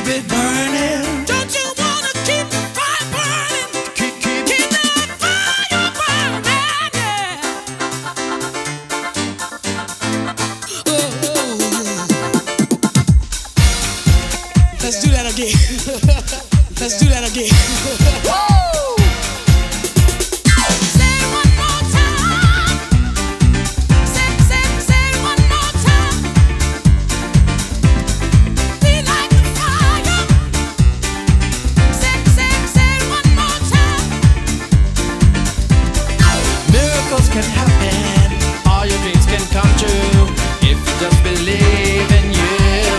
it burning. Don't you wanna keep the fire burning? Keep the fire burning, yeah. Let's do that again. Let's do that again. Woo! Say it one more time. Say it one more time. We like the fire. Say it one more time. Miracles can happen. All your dreams can come true if you just believe in you.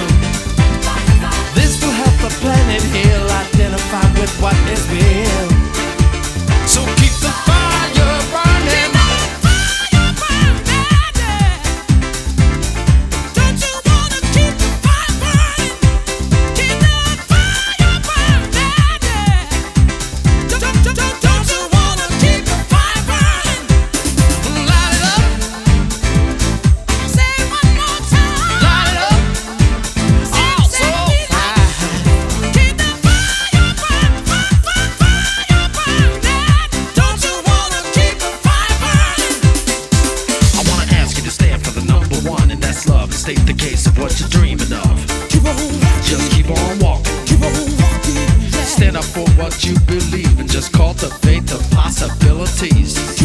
This will help the planet heal, identify with what is real. So keep the fire burning. Fire burning, yeah. Don't you wanna keep the fire burning? Keep the fire burning, yeah. Don't you wanna keep the fire burning? Light it up, Say it one more time. light it up. Oh, so high. Keep the fire burning, fire burning. Don't you wanna keep the fire burning? I wanna ask you to stand for the number one, and that's love, and state the case of what you're dreaming of. Keep on walking, Just keep on walking. keep on walking, yeah. Stand up for what you believe and just cultivate the possibilities.